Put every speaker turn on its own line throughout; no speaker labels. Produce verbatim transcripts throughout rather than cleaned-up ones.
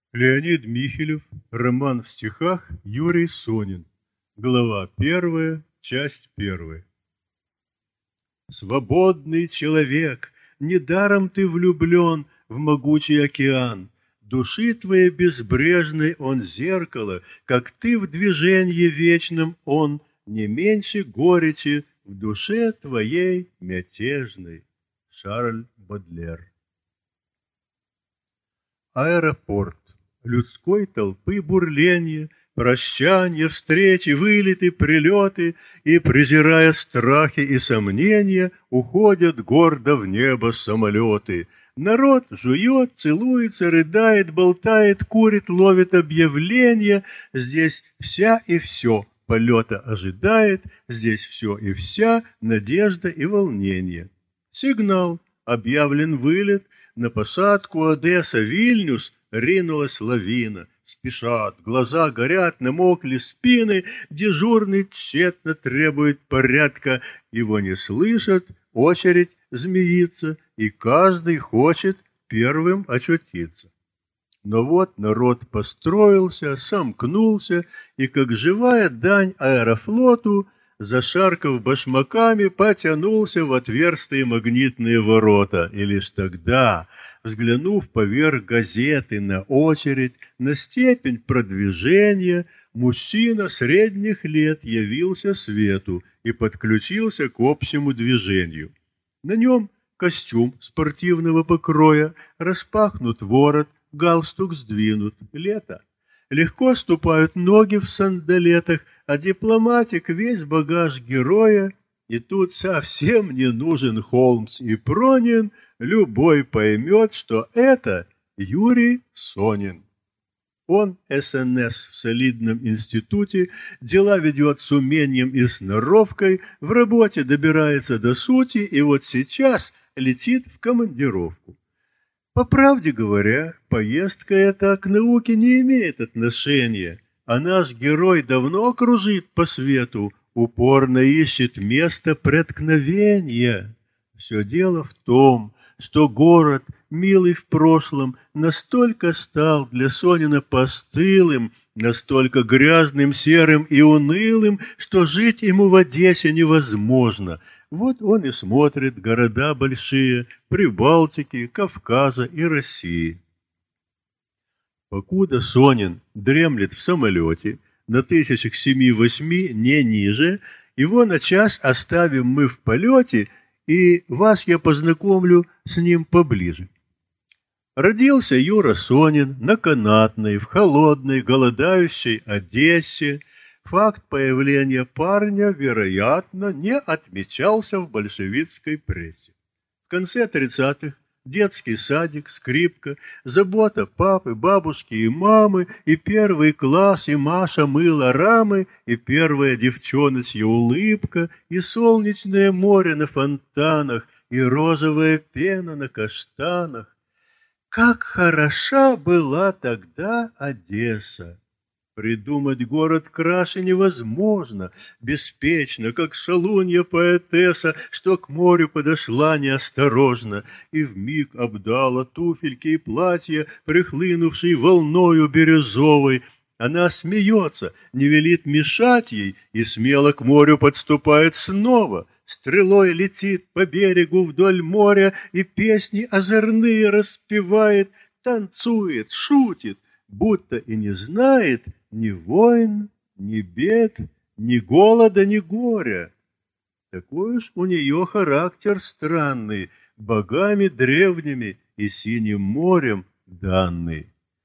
Леонид Михелев. Роман в стихах. Юрий Сонин. Глава первая. Часть первая. Свободный человек, недаром ты влюблен в могучий океан. Души твоей безбрежной он зеркало, как ты в движении вечном он, не меньше горечи в душе твоей мятежной. Шарль Бодлер. Аэропорт. Людской толпы бурление, прощанья, встречи, вылеты, прилеты, и, презирая страхи и сомнения, уходят гордо в небо самолеты. Народ жует, целуется, рыдает, болтает, курит, ловит объявления. Здесь вся и все полета ожидает, здесь все и вся надежда и волнение. Сигнал, объявлен вылет, на посадку Одесса-Вильнюс ринулась лавина. Спешат, глаза горят, намокли спины, дежурный тщетно требует порядка. Его не слышат, очередь змеится, и каждый хочет первым очутиться. Но вот народ построился, сомкнулся, и, как живая дань аэрофлоту, зашаркав башмаками, потянулся в отверстые магнитные ворота. И лишь тогда, взглянув поверх газеты на очередь, на степень продвижения, мужчина средних лет явился свету и подключился к общему движению. На нем костюм спортивного покроя, распахнут ворот, галстук сдвинут. Лето. Легко ступают ноги в сандалетах, а дипломатик весь багаж героя. И тут совсем не нужен Холмс и Пронин, любой поймет, что это Юрий Сонин. Он эс эн эс в солидном институте, дела ведет с умением и сноровкой, в работе добирается до сути, и вот сейчас летит в командировку. По правде говоря, поездка эта к науке не имеет отношения, а наш герой давно кружит по свету, упорно ищет место преткновения. Все дело в том, что город, милый в прошлом, настолько стал для Сонина постылым, настолько грязным, серым и унылым, что жить ему в Одессе невозможно. Вот он и смотрит города большие, Прибалтики, Кавказа и России. Покуда Сонин дремлет в самолете, на тысячах семи-восьми, не ниже, его на час оставим мы в полете, и вас я познакомлю с ним поближе. Родился Юра Сонин на канатной, в холодной, голодающей Одессе. Факт появления парня, вероятно, не отмечался в большевистской прессе. В конце тридцатых детский садик, скрипка, забота папы, бабушки и мамы, и первый класс, и Маша мыла рамы, и первая девчоночья улыбка, и солнечное море на фонтанах, и розовая пена на каштанах. Как хороша была тогда Одесса! Придумать город краше невозможно, беспечно, как шалунья поэтесса, что к морю подошла неосторожно и вмиг обдала туфельки и платья, прихлынувшей волною бирюзовой. Она смеется, не велит мешать ей, и смело к морю подступает снова. Стрелой летит по берегу вдоль моря и песни озорные распевает, танцует, шутит, будто и не знает ни войн, ни бед, ни голода, ни горя. Такой уж у нее характер странный, богами древними и синим морем данный.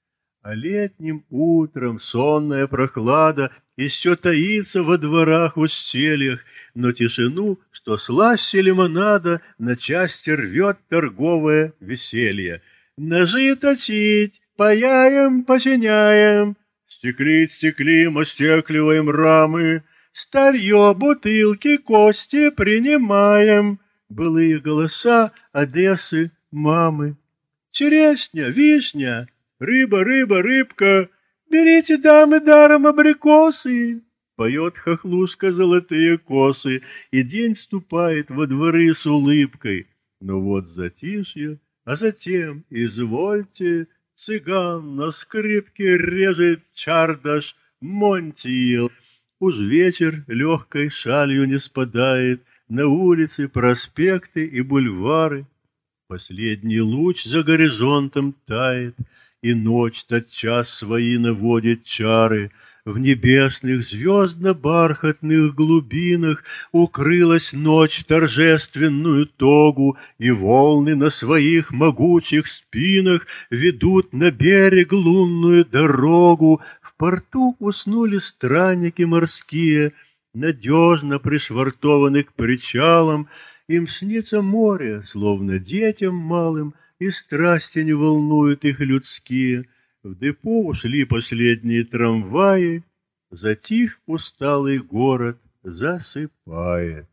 А летним утром сонная прохлада еще таится во дворах в ущельях, но тишину, что слаще лимонада, на части рвет торговое веселье. Ножи точить, паяем, починяем, стеклить стеклим, остекливаем рамы, старье, бутылки, кости принимаем. Былые голоса Одессы, мамы. Черешня, вишня, рыба, рыба, рыбка, берите, дамы, даром абрикосы. Поет хохлушка золотые косы, и день вступает во дворы с улыбкой. Но вот затишье, а затем, извольте, цыган на скрипке режет чардаш Монтиел. Уж вечер легкой шалью не спадает на улицы, проспекты и бульвары. Последний луч за горизонтом тает, и ночь тотчас свои наводит чары. В небесных звездно-бархатных глубинах укрылась ночь в торжественную тогу, и волны на своих могучих спинах ведут на берег лунную дорогу. В порту уснули странники морские, надежно пришвартованы к причалам. Им снится море, словно детям малым, и страсти не волнуют их людские. В депо ушли последние трамваи, затих усталый город, засыпает.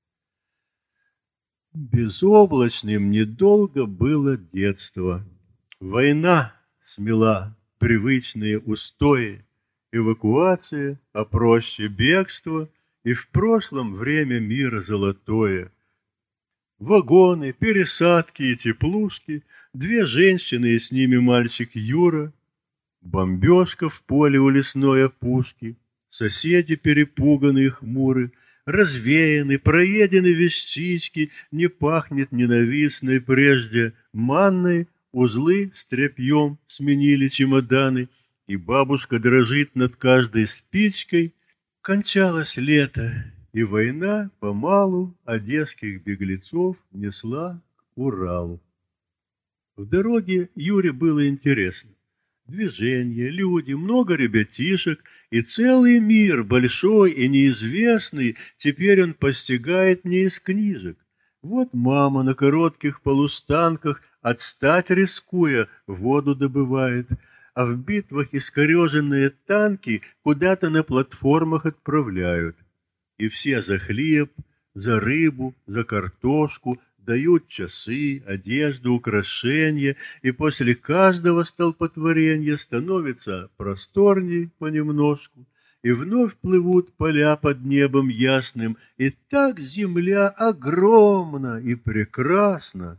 Безоблачным недолго было детство. Война смела привычные устои, эвакуация, а проще бегство, и в прошлом время мира золотое. Вагоны, пересадки и теплушки, две женщины и с ними мальчик Юра, бомбежка в поле у лесной опушки, соседи перепуганные хмуры, развеяны, проедены вещички, не пахнет ненавистной прежде манной, узлы с тряпьем сменили чемоданы, и бабушка дрожит над каждой спичкой. Кончалось лето, и война помалу одесских беглецов несла к Уралу. В дороге Юре было интересно. Движение, люди, много ребятишек, и целый мир, большой и неизвестный, теперь он постигает не из книжек. Вот мама на коротких полустанках, отстать рискуя, воду добывает, а в битвах искореженные танки куда-то на платформах отправляют. И все за хлеб, за рыбу, за картошку дают часы, одежду, украшения, и после каждого столпотворения становится просторней понемножку, и вновь плывут поля под небом ясным, и так земля огромна и прекрасна.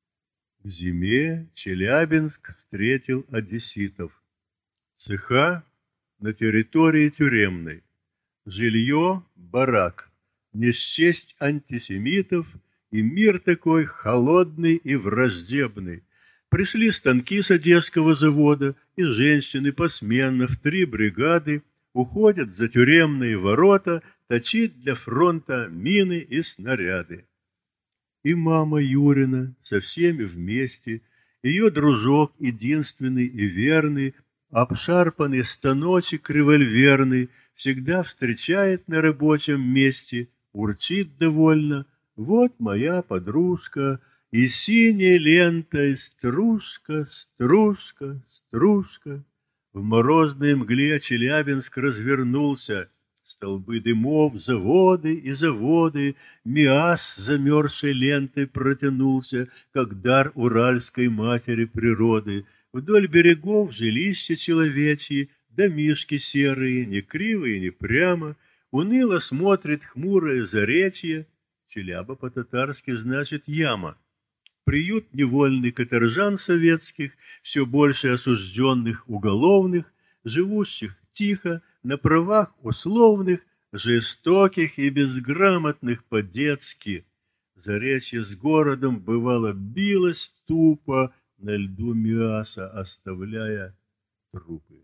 К зиме Челябинск встретил одесситов. Цеха на территории тюремной. Жилье — барак, не счесть антисемитов, и мир такой холодный и враждебный. Пришли станки с Одесского завода, и женщины посменно в три бригады уходят за тюремные ворота точить для фронта мины и снаряды. И мама Юрина со всеми вместе, ее дружок единственный и верный, обшарпанный станочек револьверный, всегда встречает на рабочем месте, урчит довольно: вот моя подружка, и синей лентой стружка, стружка, стружка. В морозной мгле Челябинск развернулся, столбы дымов, заводы и заводы, МИАС замерзшей лентой протянулся, как дар уральской матери природы. Вдоль берегов жилища человечьи, домишки серые, не кривые, не прямо, уныло смотрит хмурое заречье. Челяба по-татарски значит яма. Приют невольный каторжан советских, все больше осужденных уголовных, живущих тихо, на правах условных, жестоких и безграмотных по-детски. Заречье с городом, бывало, билось тупо на льду МИАСа, оставляя трупы.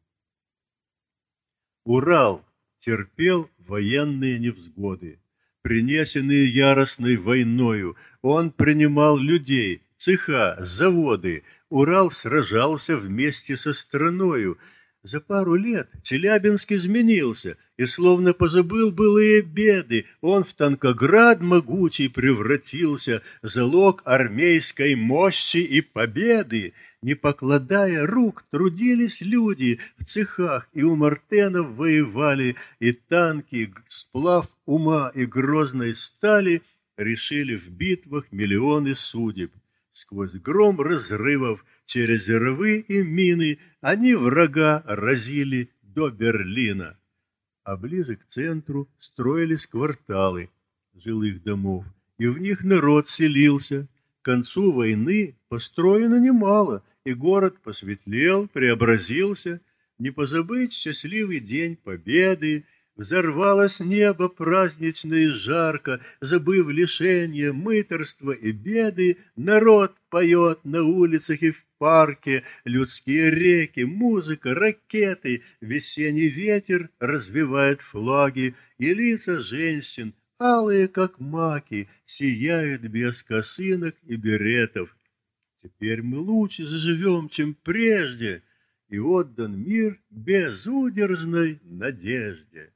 Урал терпел военные невзгоды, принесенные яростной войною. Он принимал людей, цеха, заводы. Урал сражался вместе со страною. За пару лет Челябинск изменился и словно позабыл былые беды. Он в танкоград могучий превратился, залог армейской мощи и победы. Не покладая рук, трудились люди в цехах, и у Мартенов воевали, и танки, сплав ума и грозной стали, решили в битвах миллионы судеб. Сквозь гром разрывов, через рвы и мины они врага разили до Берлина. А ближе к центру строились кварталы жилых домов, и в них народ селился. К концу войны построено немало, и город посветлел, преобразился. Не позабыть счастливый день победы. Взорвалось небо празднично и жарко, забыв лишения, мытарства и беды, народ поет на улицах и в парке, людские реки, музыка, ракеты, весенний ветер развивает флаги, и лица женщин, алые как маки, сияют без косынок и беретов. Теперь мы лучше заживем, чем прежде, и отдан мир безудержной надежде.